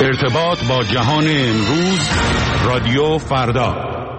ارتباط با جهان امروز، رادیو فردا.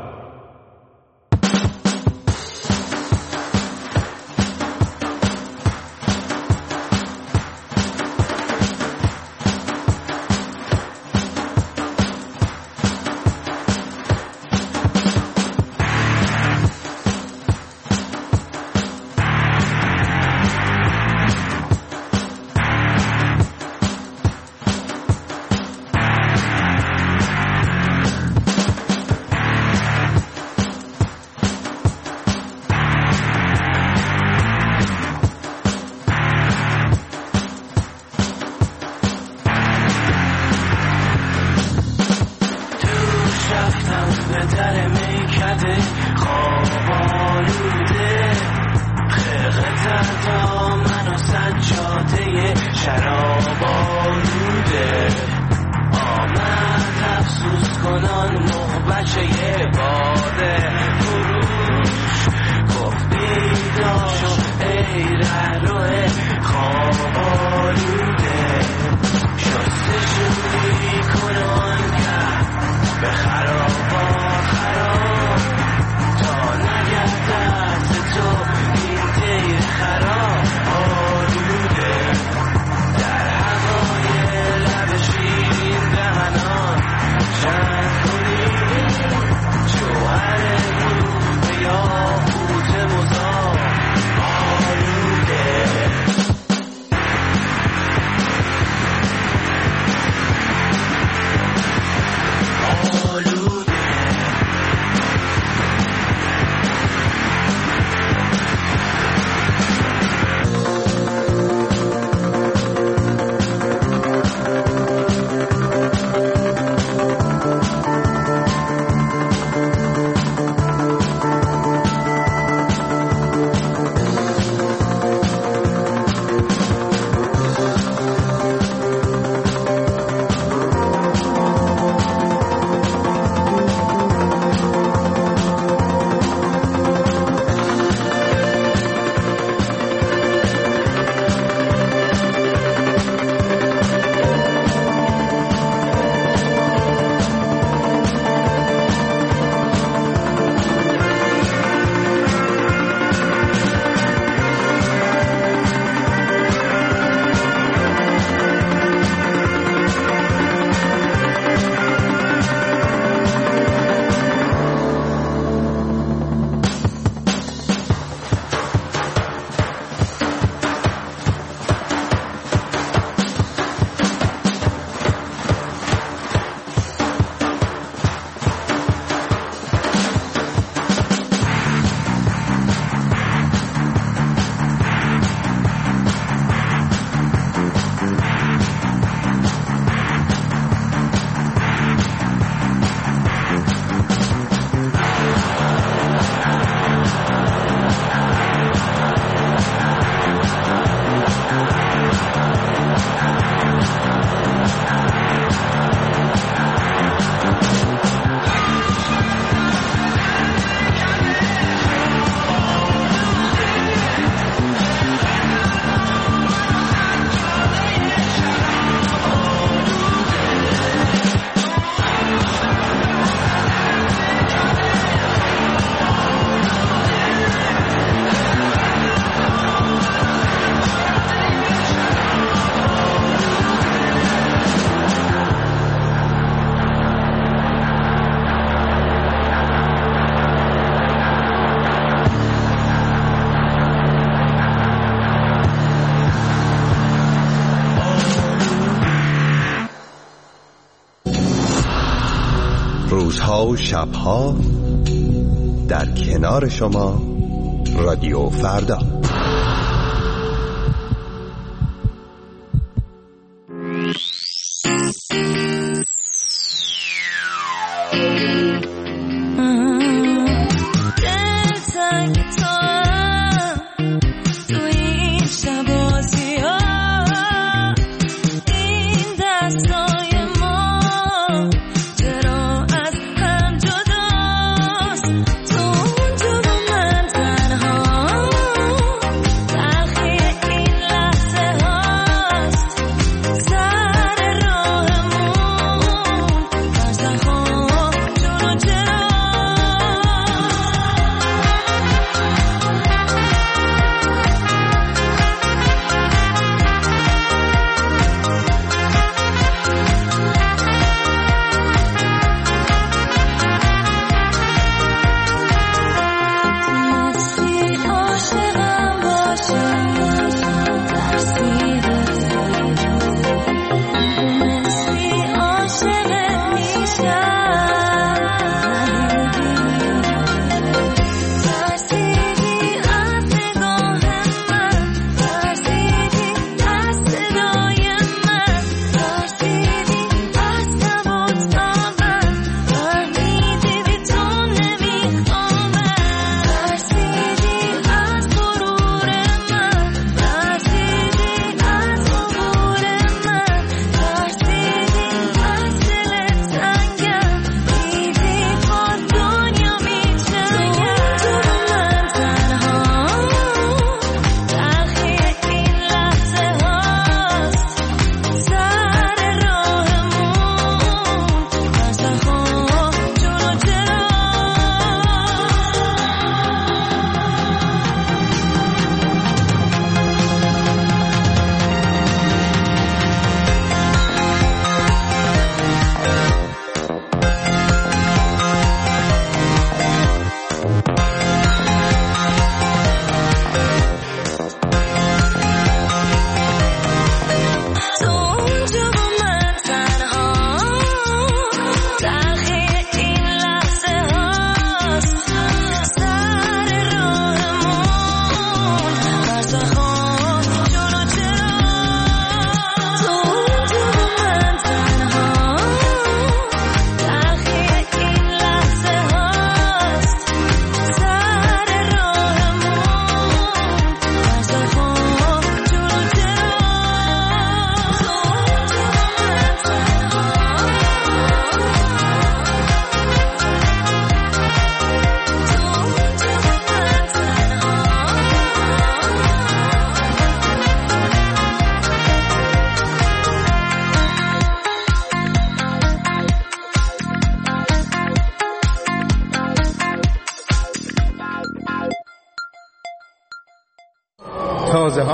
روزها و شبها در کنار شما، رادیو فردا.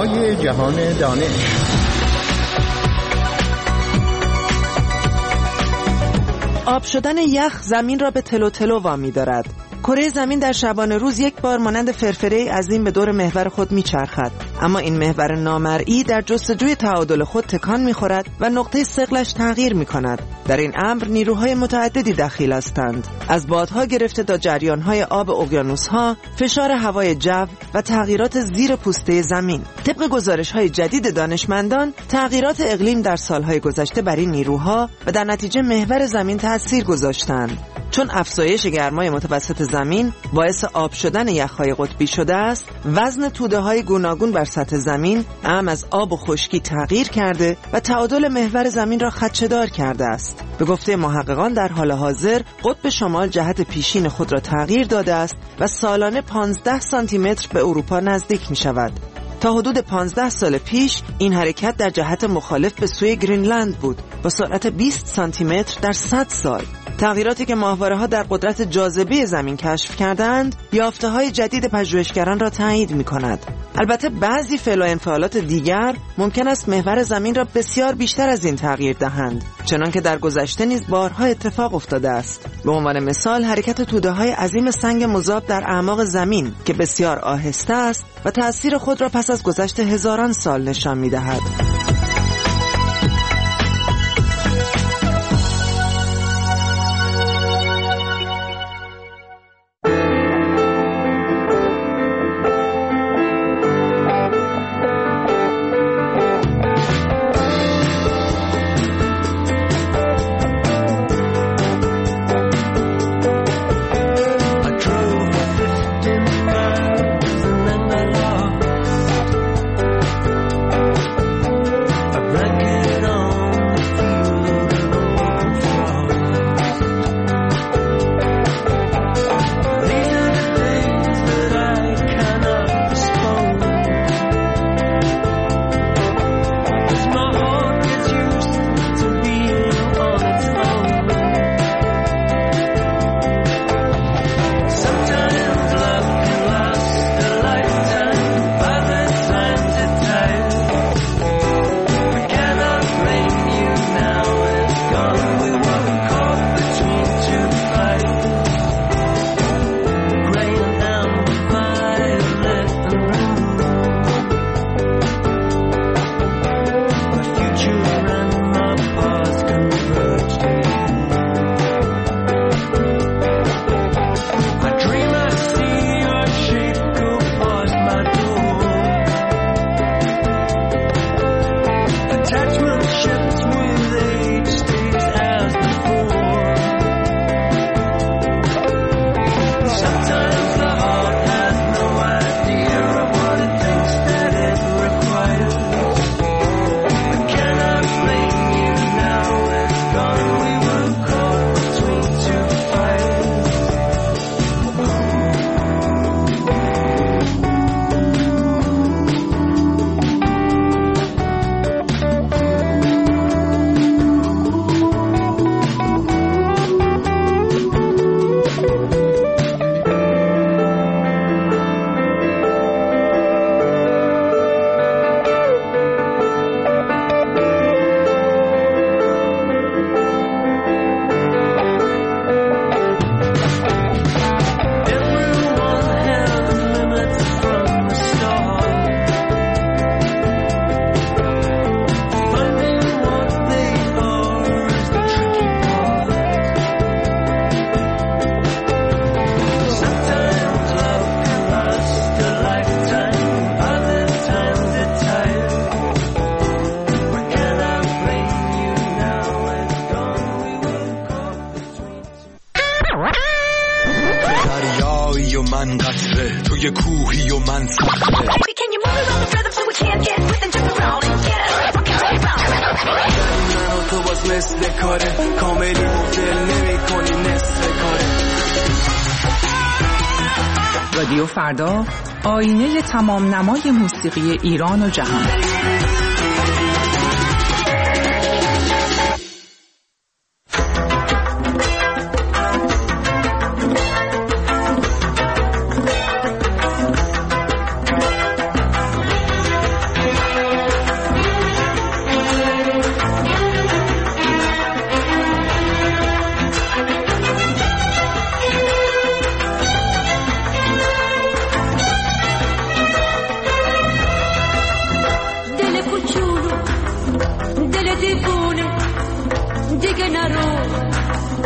برای جهان دانش. آب شدن یخ زمین را به تلو تلو وامی دارد. کره زمین در شبانه روز یک بار مانند فرفره عظیم به دور محور خود میچرخد، اما این محور نامرئی در جستجوی تعادل خود تکان میخورد و نقطه ثقلش تغییر میکند. در این امر نیروهای متعددی دخیل هستند، از بادها گرفته تا جریانهای آب اقیانوسها، فشار هوای جو و تغییرات زیر پوسته زمین. طبق گزارش‌های جدید دانشمندان، تغییرات اقلیم در سالهای گذشته بر این نیروها و در نتیجه محور زمین تأثیر گذاشتند. چون افزایش گرمای متوسط زمین باعث آب شدن یخ‌های قطبی شده است، وزن توده‌های گوناگون بر سطح زمین اعم از آب و خشکی تغییر کرده و تعادل محور زمین را خدشه‌دار کرده است. به گفته محققان در حال حاضر قطب شمال جهت پیشین خود را تغییر داده است و سالانه 15 سانتی متر به اروپا نزدیک می‌شود. تا حدود 15 سال پیش این حرکت در جهت مخالف به سوی گرینلند بود با سرعت 20 سانتی متر در 100 سال. تغییراتی که ماهواره‌ها در قدرت جاذبه زمین کشف کردند، یافته‌های جدید پژوهشگران را تایید می‌کند. البته بعضی فعل و انفعالات دیگر ممکن است محور زمین را بسیار بیشتر از این تغییر دهند، چنانکه در گذشته نیز بارها اتفاق افتاده است. به عنوان مثال حرکت توده‌های عظیم سنگ مذاب در اعماق زمین که بسیار آهسته است و تأثیر خود را پس از گذشت هزاران سال نشان می‌دهد. دریایی و من قطره، توی کوهی و من صخره. من و تو باز مثل کاره، کاملی مفدل نمی کنی نصف کاره. رادیو فردا، آینه تمام نمای موسیقی ایران و جهان.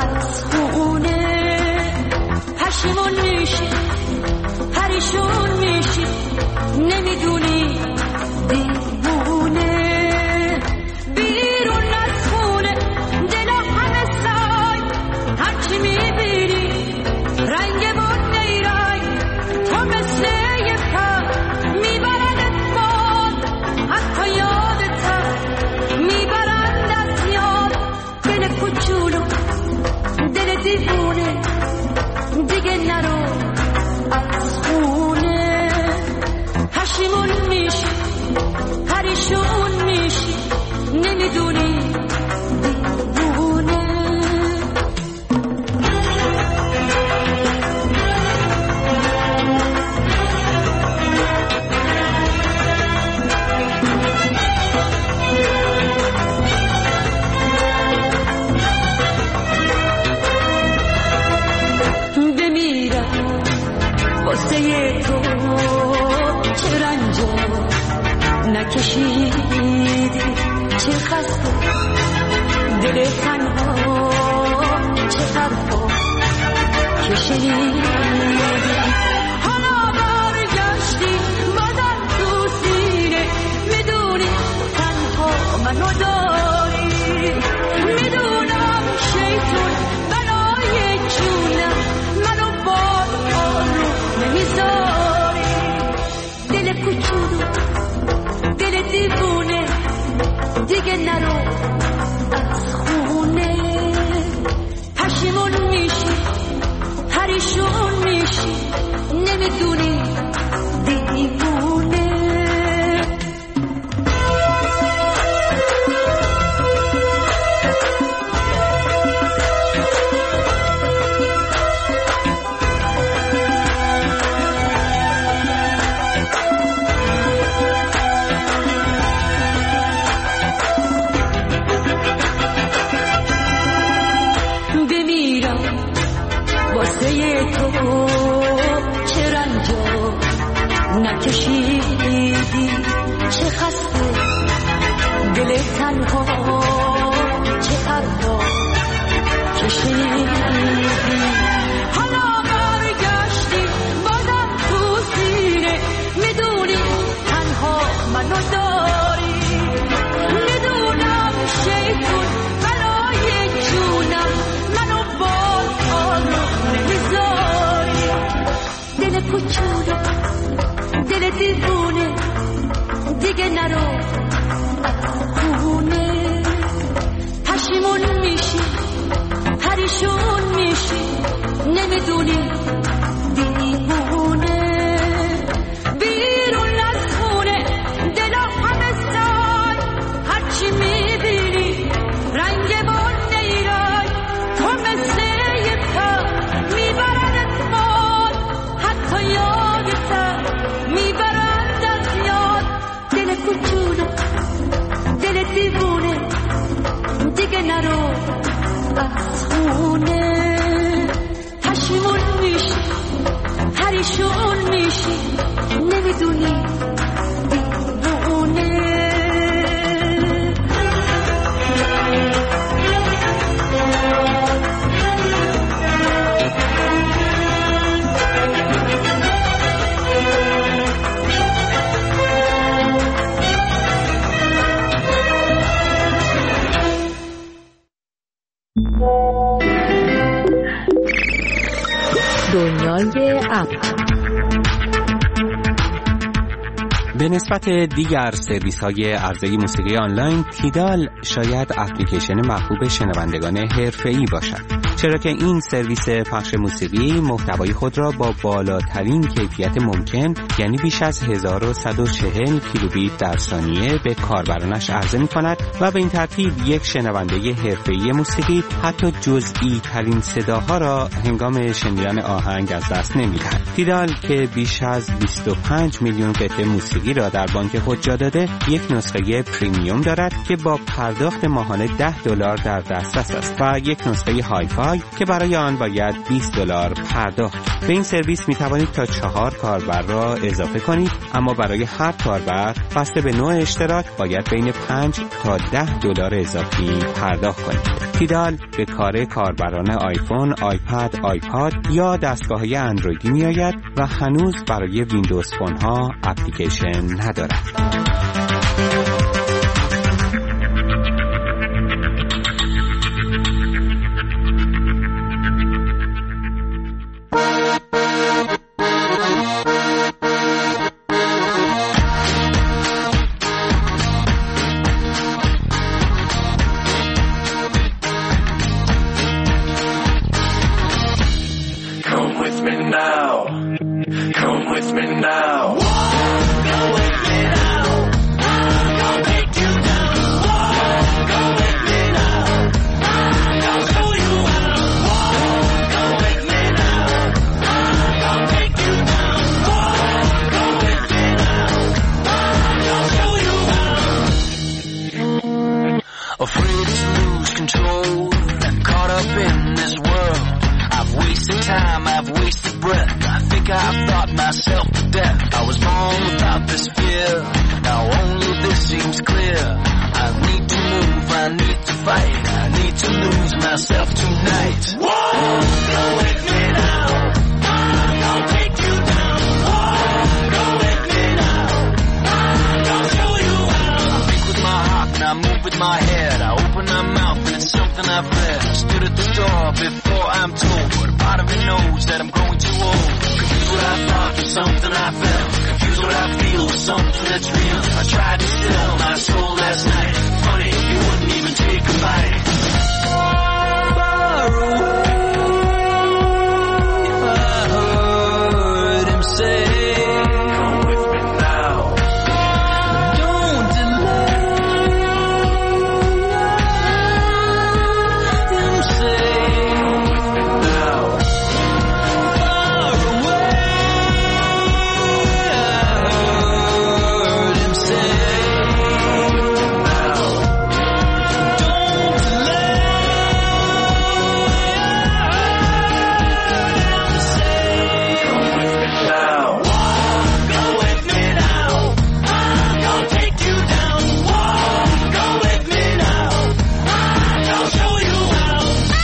از خونه پشیمون میشی پریشون میشی نمیدونی دیوونه بیرون از خونه دلا همه سای هرچی میبینی رنگ بود نیرای تو مثل یه پر میبردت باد حتی یادت میبرند از یاد دل کوچولو دل دیوونه دیگه نرو از خونه پشیمون میشی پریشون میشی نمیدونی دیوونه بمیرم واسه تو چه رنجو نکشیدی چه خسته دل تنها چه حرفا کشیدی حالا برگشتی بازم تو سینه میدونی تنها منو داری میدونم شیطون بلای جونم منو باد آروم نمیذاری دل کوچولو دل دیوونه دیگه نرو از خونه پشیمون میشی پریشون میشی نمیدونی دیوونه واسه تو چه رنجو نکشیدی چه خسته دل تنها چه حرفا کشیدی حالا برگشتی بازم تو سینه میدونی تنها منو داری میدونم شیطون بلای جونم منو باز آروم نمیذاری دل کوچولو دل دیوونه دیگه نرو از خونه پشیمون میشی پریشون میشی نمیدونی دیوونه بیرون از خونه دلا همه سای هرچی میبینی رنگ باد نیرای تو مثل یه پر میبردت باد حتی یادت میبرند از یاد دل کوچولو دل دیوونه دیگه نرو از خونه پشیمون میشی پریشون میشی نمیدونی دیوونه دنیای اپ به نسبت دیگر سرویس‌های عرضه موسیقی آنلاین، تیدال شاید اپلیکیشن محبوب شنوندگان حرفه‌ای باشد، چرا که این سرویس پخش موسیقی محتوای خود را با بالاترین کیفیت ممکن، یعنی بیش از 1140 کیلوبیت در ثانیه به کاربرانش عرضه می‌کند و به این ترتیب یک شنونده حرفه‌ای موسیقی حتی جزئی ترین صداها را هنگام شنیدن آهنگ از دست نمی‌دهد. تیدال که بیش از 25 میلیون قطعه موسیقی را در بانک خود جا داده، یک نسخه پریمیوم دارد که با پرداخت ماهانه $10 در دسترس است و یک نسخه های فای پای که برای آن باید $20 پرداخت. به این سرویس می توانید تا 4 کاربر را اضافه کنید، اما برای هر کاربر بسته به نوع اشتراک باید بین $5 تا $10 اضافی پرداخت کنید. تیدال به کار کاربران آیفون، آیپد، آیپاد یا دستگاه‌های اندرویدی می آید و هنوز برای ویندوز فون ها اپلیکیشن ندارد. Afraid to lose control, caught up in this world. I've wasted time, I've wasted breath. I think I've thought myself to death. I was born without this fear, now only this seems clear. I need to move, I need to fight, I need to lose myself tonight. Whoa, go with me now, I'm gonna take you down. Whoa, go with me now, I'm gonna show you how. I think with my heart and I move with my head. I open my mouth and it's something I've read. I stood at the door before I'm told, but a part of me knows that I'm growing too old. Confused what I thought with something I felt, confused what I feel with something that's real. I tried to still my soul last night. Funny, you wouldn't even take a bite. Far away, I heard him say, come with me now. Don't delay. Him say, come with me now. Far away, I heard him say, come with me now. Don't delay. Him say, come with me now. Go with me now. I'm gonna take you down. Go with me now. I'm gonna show you how.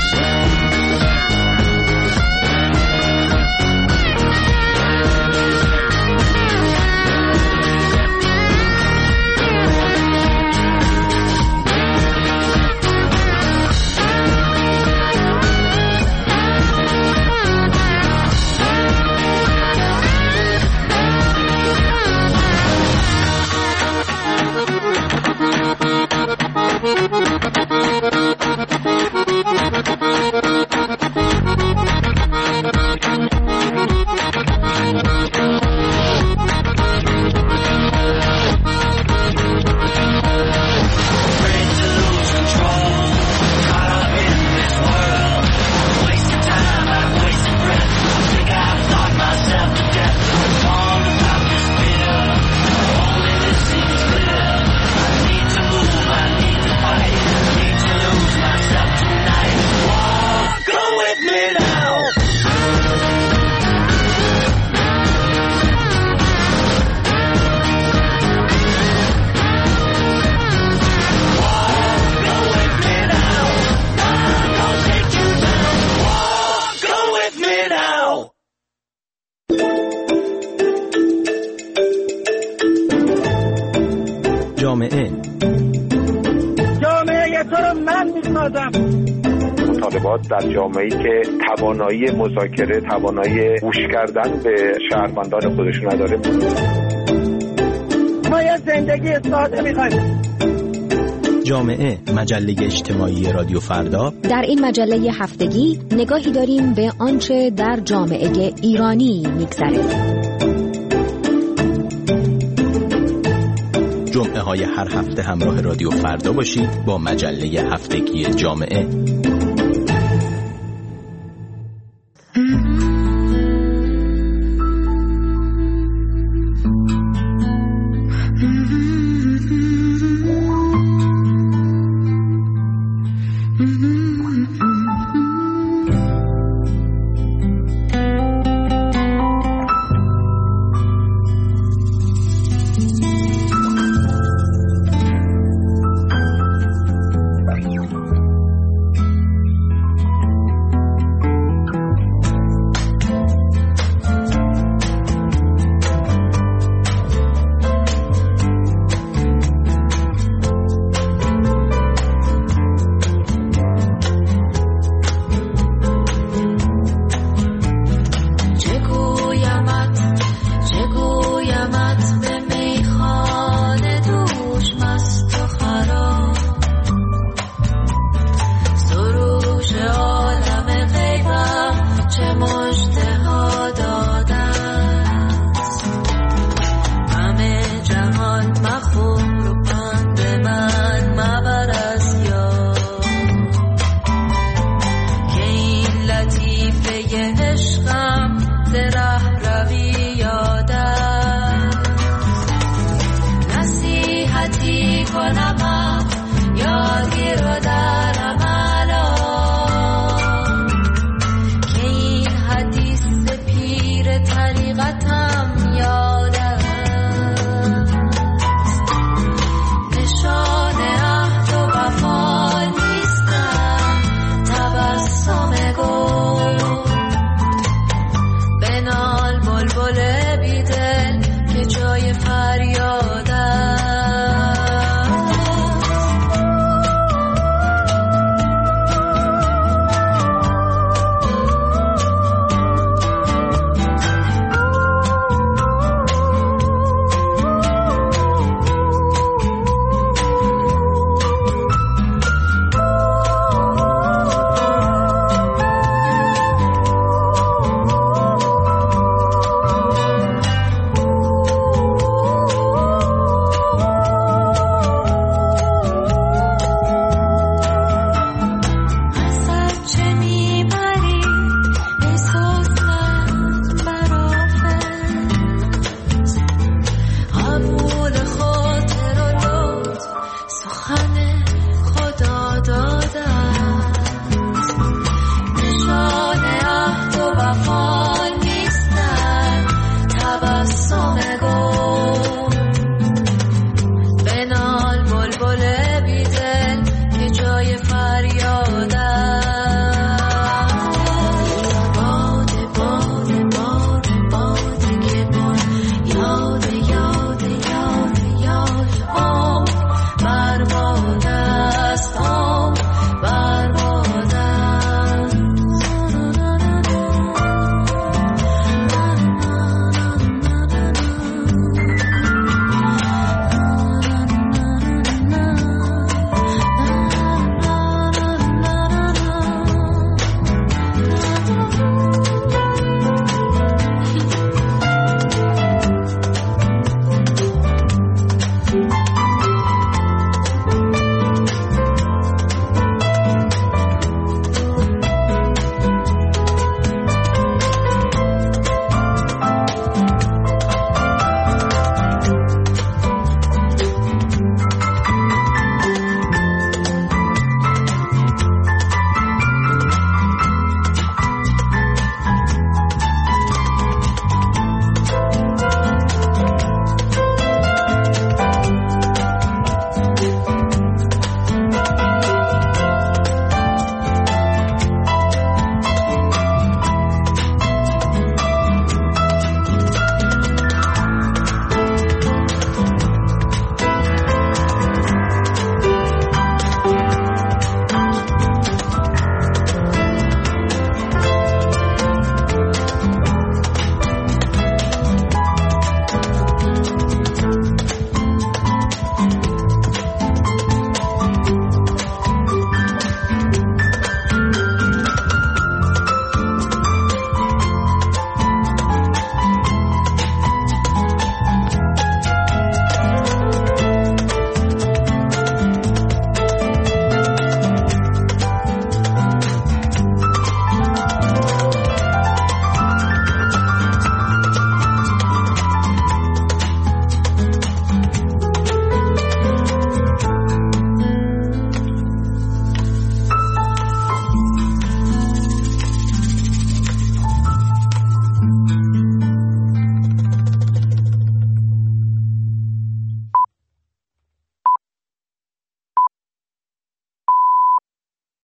Afraid to lose control, caught up in this world. I've wasted time, I've wasted breath. I think I've thought myself to death. I'm all about this fear, only this seems clear. I need to move, I need to fight, I need to lose myself tonight. Whoa, go with me now. Go with me now. I'm gonna take you down. Go with me now. جامعه جامعه تو رو من میسازم. مطالبات در جامعه‌ای که توانایی مذاکره، توانایی گوش کردن به شهروندان خودش نداره. ما یه زندگی ساده میخوایم. جامعه مجله اجتماعی رادیو فردا. در این مجله هفتگی نگاهی داریم به آنچه در جامعه ایرانی میگذره. جمعه های هر هفته همراه رادیو فردا باشید با مجله هفتگی جامعه.